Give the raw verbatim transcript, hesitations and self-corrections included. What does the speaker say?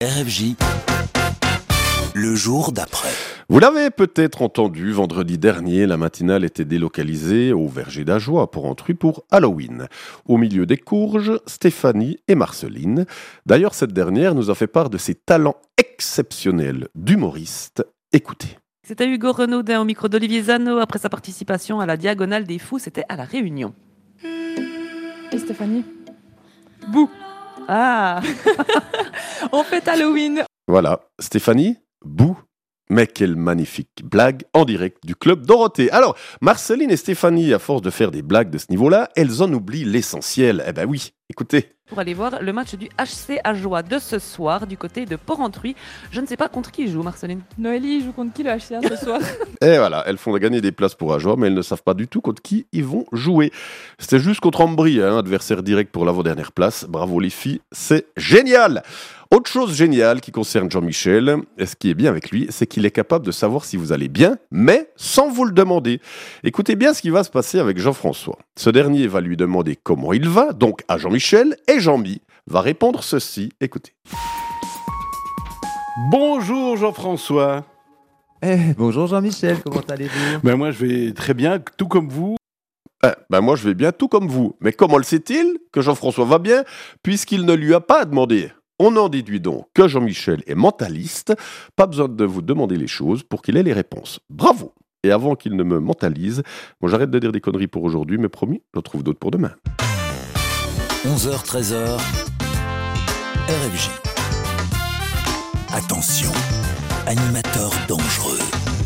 R F J, le jour d'après. Vous l'avez peut-être entendu, vendredi dernier, la matinale était délocalisée au Verger d'Ajoie pour Antruy pour Halloween. Au milieu des courges, Stéphanie et Marceline. D'ailleurs, cette dernière nous a fait part de ses talents exceptionnels d'humoriste. Écoutez. C'était Hugo Renaudin au micro d'Olivier Zano après sa participation à la Diagonale des Fous, c'était à La Réunion. Et Stéphanie? Bouh. Ah. On fête Halloween. Voilà, Stéphanie, bouh. Mais quelle magnifique blague en direct du Club Dorothée. Alors, Marceline et Stéphanie, à force de faire des blagues de ce niveau-là, elles en oublient l'essentiel. Eh ben oui, écoutez. Pour aller voir le match du H C Ajoie de ce soir du côté de Port-Antruy. Je ne sais pas contre qui il joue, Marceline. Noélie joue contre qui le H C A ce soir? Et voilà, elles font gagner des places pour Ajoie, mais elles ne savent pas du tout contre qui ils vont jouer. C'était juste contre Ambry, hein, adversaire direct pour l'avant-dernière place. Bravo les filles, c'est génial! Autre chose géniale qui concerne Jean-Michel, et ce qui est bien avec lui, c'est qu'il est capable de savoir si vous allez bien, mais sans vous le demander. Écoutez bien ce qui va se passer avec Jean-François. Ce dernier va lui demander comment il va, donc à Jean-Michel, et Jean-Mi va répondre ceci. Écoutez. Bonjour Jean-François. Eh, bonjour Jean-Michel, comment allez-vous? Ben moi je vais très bien, tout comme vous. Eh, ben moi je vais bien, tout comme vous. Mais comment le sait-il que Jean-François va bien, puisqu'il ne lui a pas demandé? On en déduit donc que Jean-Michel est mentaliste. Pas besoin de vous demander les choses pour qu'il ait les réponses. Bravo! Et avant qu'il ne me mentalise, moi j'arrête de dire des conneries pour aujourd'hui, mais promis, j'en trouve d'autres pour demain. onze heures treize heures, R F J. Attention, animateur dangereux.